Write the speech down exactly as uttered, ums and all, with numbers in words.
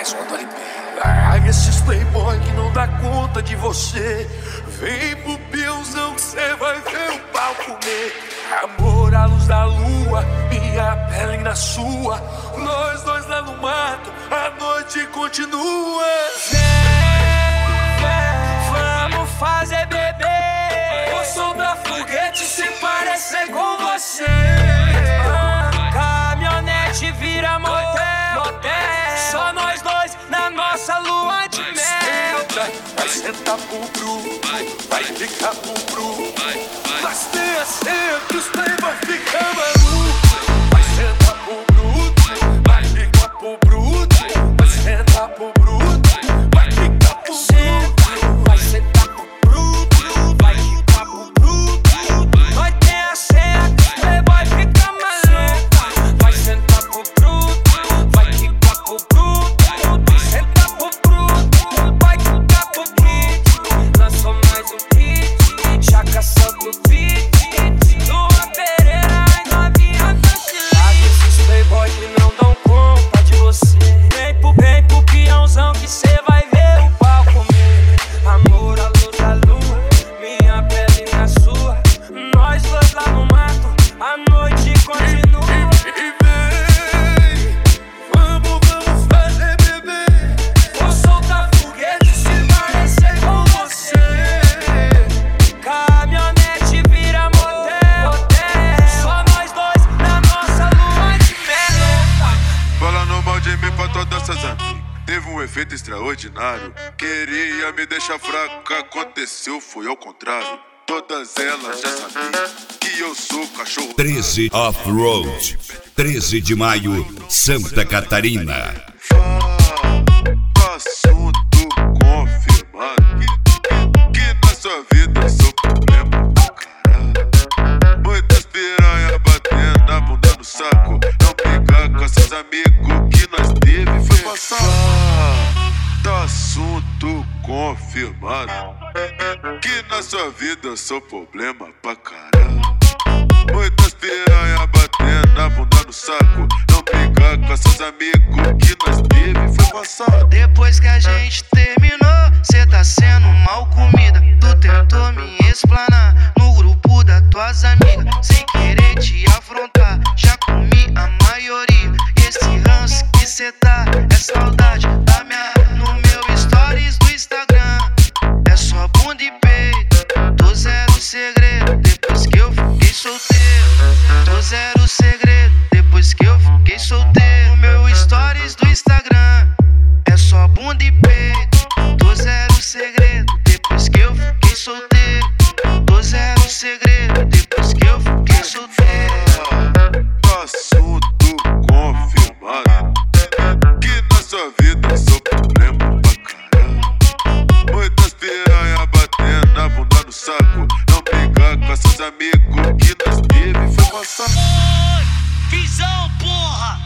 mais uma do L P. Ah, esses playboy que não dá conta de você, vem pro Pilzão que cê vai ver o pau comer. Amor à luz da lua, minha pele na sua, nós dois lá no mato, a noite continua. Vem, vem, vamos fazer bebê. Vou soltar foguete se parecer com você. Caminhonete vira motel, motel. Só nós dois na nossa lua de mel. Vai sentar pro bruto, vai ficar pro bruto. Mas tem a senha que os playboy ficam malucos. Vai sentar pro bruto, vai ficar pro bruto. Vai sentar pro bruto, vai ficar pro bruto. Vai sentar pro bruto, vai ficar pro bruto. Nós tem a senha que os playboy ficam malucos. Vai sentar pro bruto, vai ficar pro bruto. Vai sentar pro bruto, vai ficar pro hit. Lançou mais um hit, já caçando o beat. Lua Pereira e novinha vacilante. Esses playboy que não dão conta de você. Vem pro, vem pro peãozão que cê vai ver o pau comer. Amor à luz da lua, minha pele na sua, nós dois lá no mato, a noite continua. E vem, vamos, vamos fazer bebê. Vou soltar foguete se parecer com você. Caminhonete vira motel, motel. Só nós dois na nossa lua de mel. Bola no balde em mim pra todas essas amigas. Teve um efeito extraordinário. Queria me deixar fraco, aconteceu, foi ao contrário. Todas elas já sabiam que eu sou cachorro. treze Off-Road, treze de maio, Santa Catarina. Fala, assunto confirmado. Que, que na sua vida eu sou problema do caralho. Muitas piranhas batendo a bunda no saco. Não brigar com seus amigos que nós teve foi passar. Tá assunto confirmado. Que na sua vida eu sou problema pra caralho. Muitas piranhas batendo a bunda no saco. Não brigar com seus amigos que nós teve foi passado. Depois que a gente terminou, cê tá sendo mal comida. Tu tentou me explanar no grupo das tuas amigas, sem querer te afrontar, já comi a maioria. Esse ranço que cê tá é saudade da minha. No meu stories do Instagram é só bunda e peito. Tô zero segredo depois que eu fiquei solteiro. Tô zero segredo depois que eu fiquei solteiro. No meu stories do Instagram é só bunda e peito. Tô zero segredo depois que eu fiquei solteiro. Tô zero segredo depois que eu fiquei solteiro. Assunto confirmado. Que na sua vida eu sou problema pra caralho. Muitas piranhas batendo a bunda no saco. Não brigar com seus amigos que nós teve foi passar. Visão, porra!